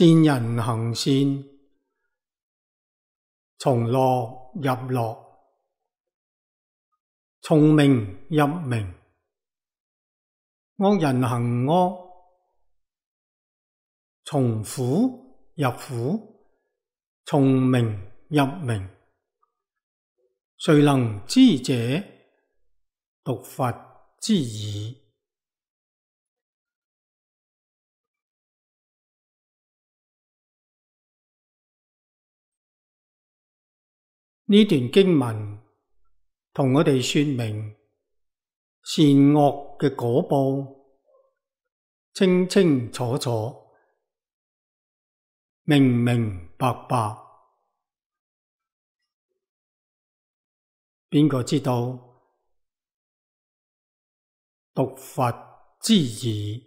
善人行善，從樂入樂，從名入名；惡人行惡，從苦入苦，從名入名。誰能知者，獨佛知矣。呢段經文同我哋說明善惡嘅果報清清楚楚、明明白白。邊個知道？獨佛知矣。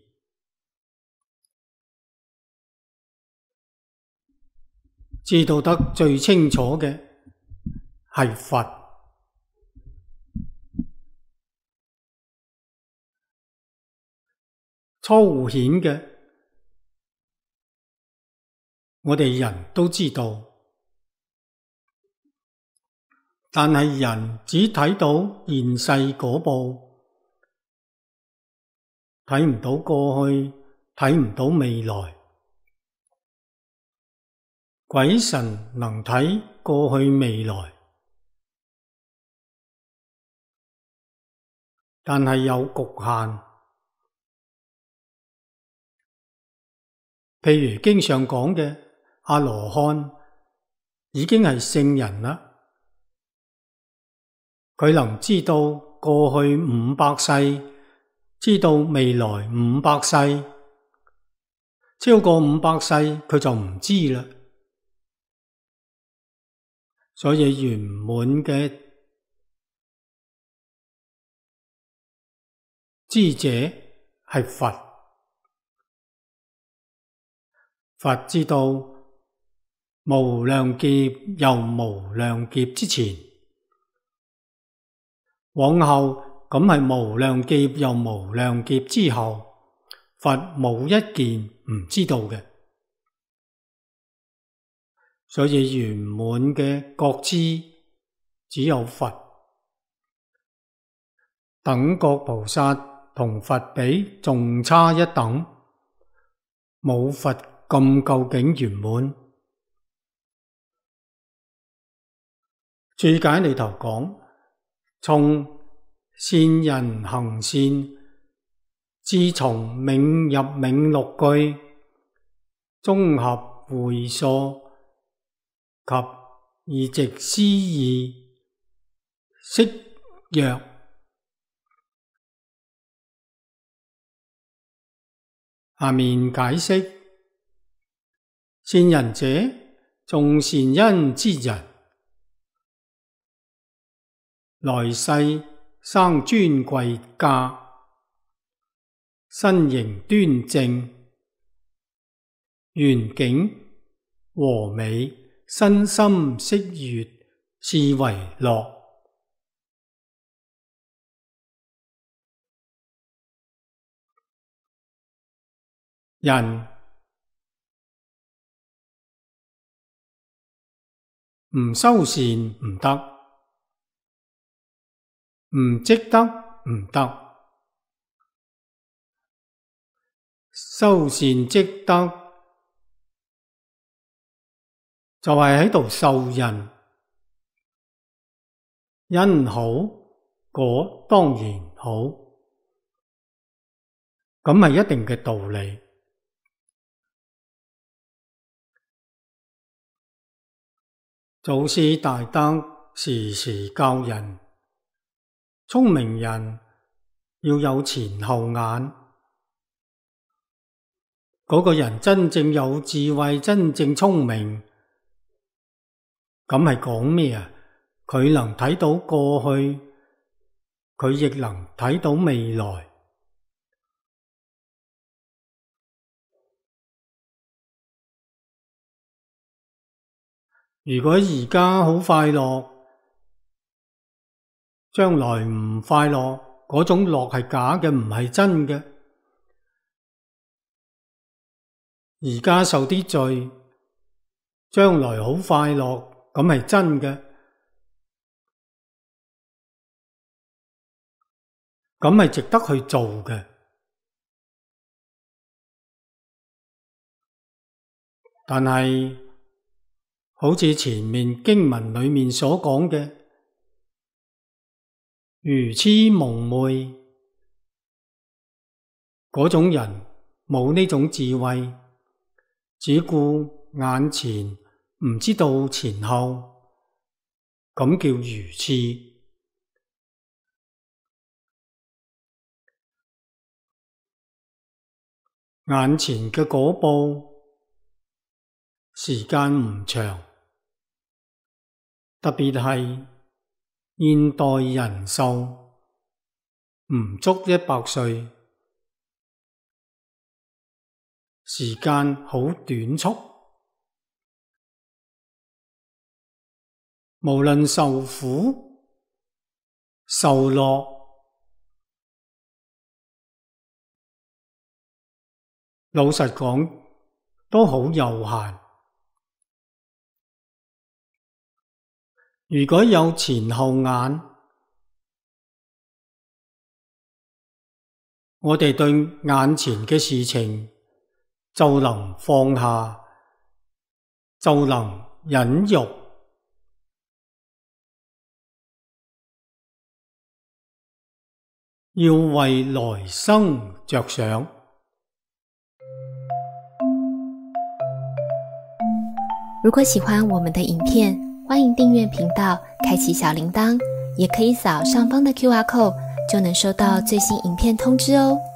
知道得最清楚嘅係佛。粗顯嘅，我哋人都知道。但係人只睇到現世果報，睇唔到過去，睇唔到未來。鬼神能睇過去未來，但係有局限。譬如經上講嘅阿羅漢已經係聖人啦。佢能知道過去500世，知道未來500世，超過500世佢就唔知啦。所以圓滿嘅知者係佛。佛知道無量劫又無量劫之前，往後咁係無量劫又無量劫之後，佛冇一件唔知道嘅。所以圓滿嘅覺知只有佛。等覺菩薩同佛比仲差一等，冇佛咁究竟圓滿。注解裏頭講，從善人行善，至從名入名6句，綜合會疏及異直思義，釋曰：下面解釋，善人者，種善因之人，來世生尊貴家，身形端正，圓景和美，身心適悅，是為樂。人唔修善唔得，唔積德唔得。修善積德就係喺度受人，因好果當然好，咁係一定嘅道理。祖師大德時時教人，聰明人要有前後眼。嗰個人真正有智慧，真正聰明，咁係講咩啊？佢能睇到過去，佢亦能睇到未來。如果而家好快樂，將來唔快樂，嗰種樂係假嘅，唔係真嘅。 而家受啲罪，將來好快樂，咁係真嘅，咁係值得去做嘅。但係好似前面經文裏面所講嘅，愚癡蒙昧嗰種人冇呢種智慧，只顧眼前，唔知道前後，咁叫愚癡。眼前嘅果報時間唔長，特別係現代人壽唔足100歲，時間好短促，無論受苦受樂，老實講都好有限。如果有前後眼，我哋對眼前嘅事情就能放下，就能忍辱，要為來生着想。 如果喜歡我們的影片，歡迎訂閱頻道，開啟小鈴鐺，也可以掃上方的QR code，就能收到最新影片通知哦。